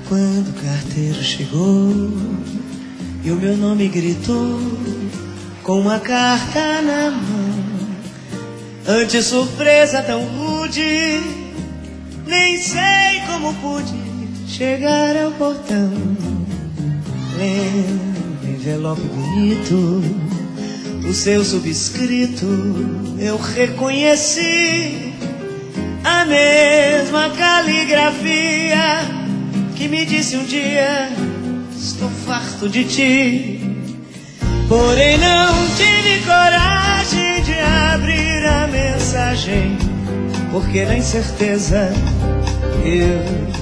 Quando o carteiro chegou e o meu nome gritou com uma carta na mão, ante surpresa tão rude, nem sei como pude chegar ao portão. Lendo o envelope bonito, o seu subscrito, eu reconheci a mesma caligrafia que me disse um dia: estou farto de ti. Porém não tive coragem de abrir a mensagem, porque na incerteza eu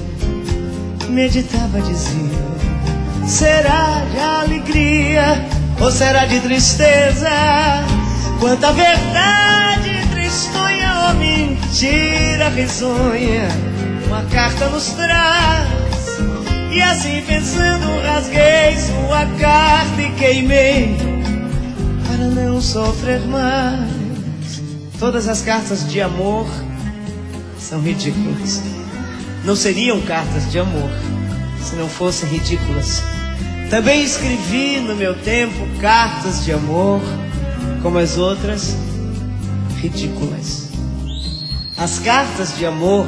meditava, dizia: será de alegria ou será de tristeza? Quanta verdade tristonha ou mentira risonha uma carta nos traz. E assim pensando rasguei sua carta e queimei para não sofrer mais. Todas as cartas de amor são ridículas. Não seriam cartas de amor se não fossem ridículas. Também escrevi no meu tempo cartas de amor, como as outras, ridículas. As cartas de amor,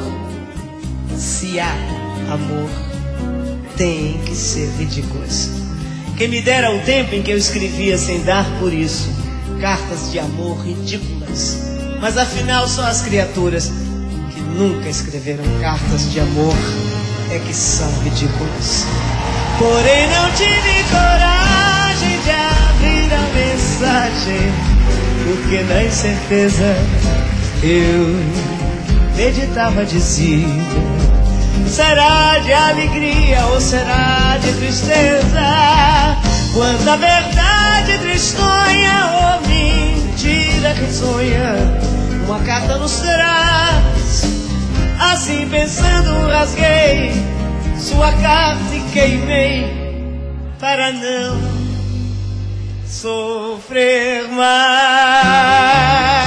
se há amor, têm que ser ridículas. Quem me dera o tempo em que eu escrevia sem dar por isso cartas de amor ridículas. Mas afinal só as criaturas que nunca escreveram cartas de amor é que são ridículas. Porém não tive coragem de abrir a mensagem, porque na incerteza eu meditava, dizia: será de alegria ou será de tristeza? Quanta verdade tristonha ou mentira risonha uma carta nos traz. Assim pensando rasguei sua carta e queimei para não sofrer mais.